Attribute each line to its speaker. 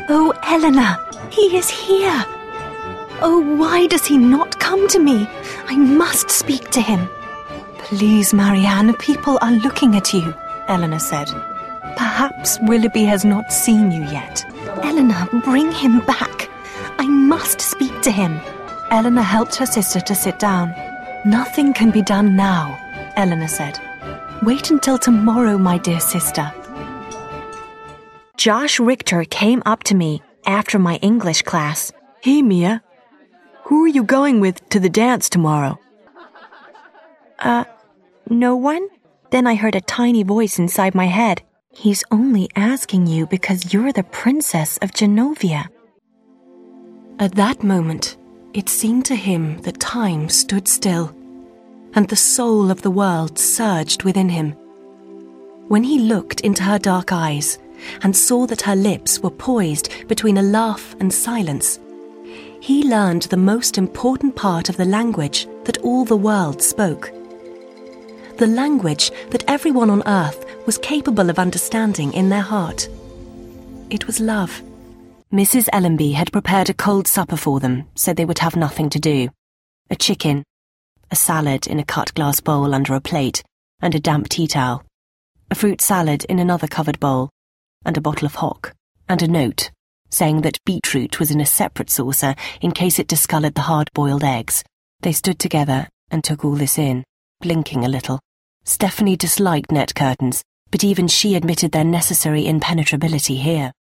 Speaker 1: Oh, Eleanor, he is here. Oh, why does he not come to me? I must speak to him. Please, Marianne, people are looking at you, Eleanor said. Perhaps Willoughby has not seen you yet. Eleanor, bring him back. I must speak to him. Eleanor helped her sister to sit down. Nothing can be done now, Eleanor said. Wait until tomorrow, my dear sister. Josh Richter came up to me after my English class.
Speaker 2: Hey, Mia. Who are you going with to the dance tomorrow?
Speaker 1: No one? Then I heard a tiny voice inside my head. He's only asking you because you're the Princess of Genovia. At that moment, it seemed to him that time stood still, and the soul of the world surged within him. When he looked into her dark eyes and saw that her lips were poised between a laugh and silence, he learned the most important part of the language that all the world spoke. The language that everyone on earth was capable of understanding in their heart. It was love. Mrs. Ellenby had prepared a cold supper for them, so they would have nothing to do. A chicken, a salad in a cut glass bowl under a plate, and a damp tea towel. A fruit salad in another covered bowl, and a bottle of hock, and a note saying that beetroot was in a separate saucer in case it discoloured the hard-boiled eggs. They stood together and took all this in, blinking a little. Stephanie disliked net curtains, but even she admitted their necessary impenetrability here.